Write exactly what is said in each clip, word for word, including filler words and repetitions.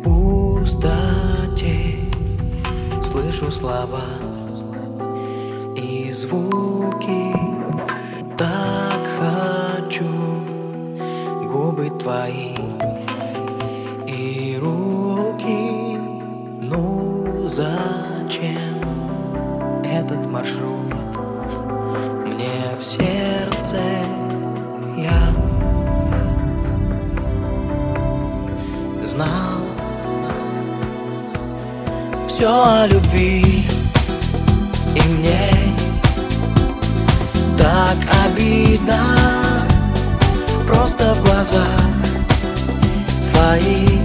пустоте слышу слова и звуки. Так хочу губы твои и руки. Ну зачем этот маршрут мне в сердце? Я знал все о любви, и мне так обидно. Просто в глазах твоих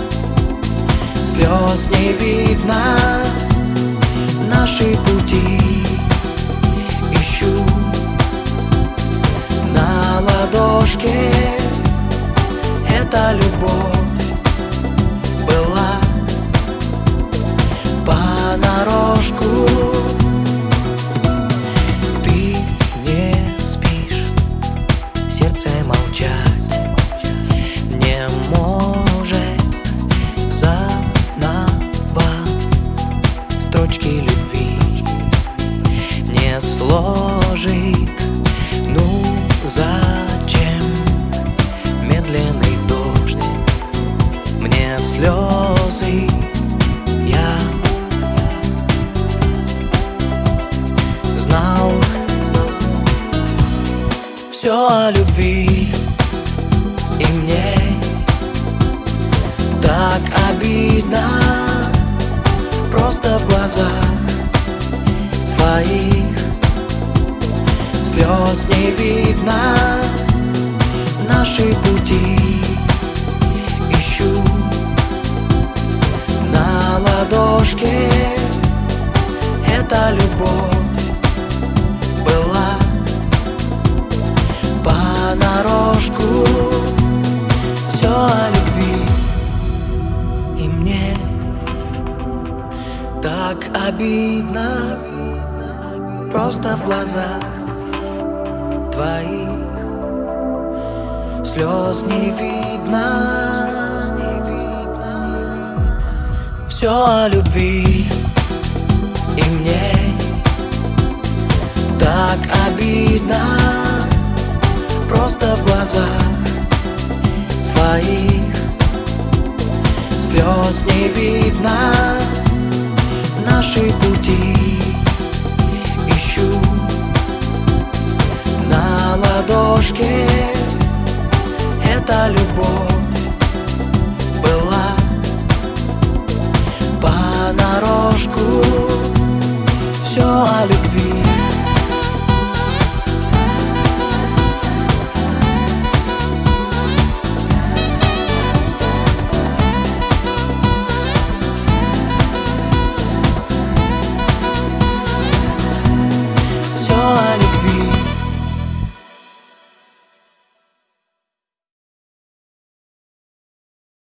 слез не видно. Наши пути ищу на ладошке. Эта любовь была понарошку. Ты не спишь, сердце молчать не может. Заново строчки любви не сложит. Ну зачем медленный дождь мне в слезы? Я знал все о любви, и мне так обидно. Просто в глазах твоих слез не видно. Наши пути ищу на ладошке. Эта любовь была понарошку. Все о любви, и мне так обидно. Просто в глазах твоих слез не видно. Все о любви, и мне так обидно. Просто в глазах твоих слез не видно. Наши пути ищу на ладошке. Эта любовь была понарошку. Все о любви.